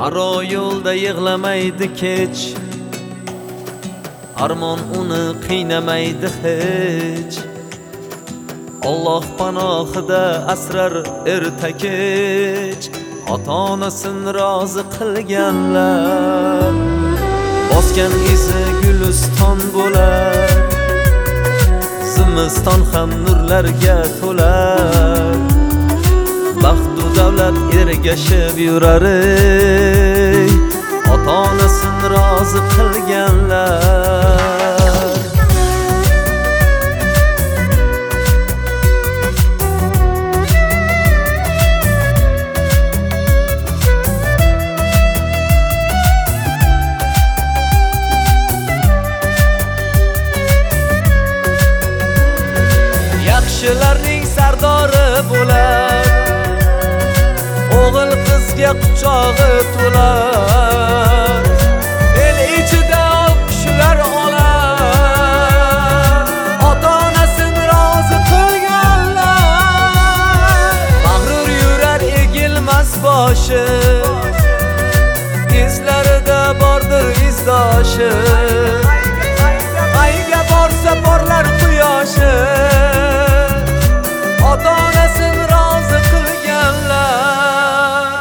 Aro yo'lda yig'lamaydi kech, armon uni qiynamaydi hech. Alloh panohida asrar erta kech, ota-onasin rozi qilganlar bosgan izi guliston bo'lar, zimiston ham nurlarga to'lar. Baxtu davlat ergashib yurar, ota-onasin rozi qilganlar. Yaxshilarning sardori bo'lar, o'g'il qizga quchog'i to'lar. El ichida olqishlar olar, ota-onasin rozi qilganlar. Mag'rur yurar egilmas boshi, izlarida bordir izdoshi. Qayga borsa porlar quyoshi, ota-onasin rozi qilganlar.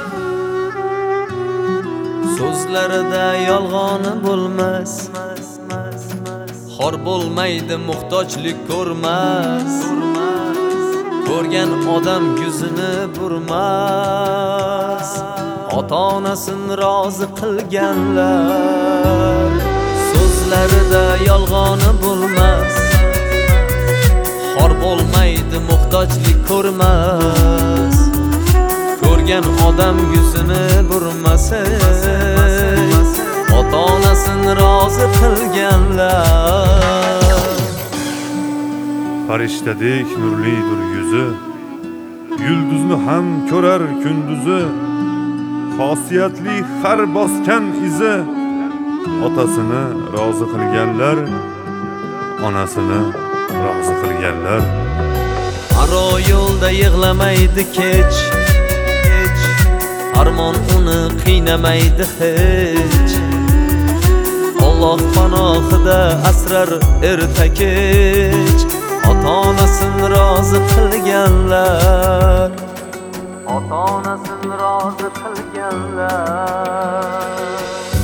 So'zlarida yolg'oni bo'lmas, xor bo'lmaydi muhtojlik ko'rmas. Ko'rgan odam yuzini burmas, ota-onasin rozi qilganlar. So'zlarida yolg'oni bo'lmas, xor bo'lmaydi muhtojlik ko'rmas. Ko'rgan odam yuzini burmasa, ota-onasin rozi qilganlar. Farishtadek nurlidir yuzi, yulduzni ham ko'rar kunduzi. Xosiyatli har bosgan izi, otasini rozi qilganlar, onasini rozi qilganlar. Aro yo'lda yig'lamaydi kech, armon uni qiynamaydi hech. Alloh panohida asrar erta kech, ota-onasin rozi qilganlar. Ota-onasin rozi qilganlar.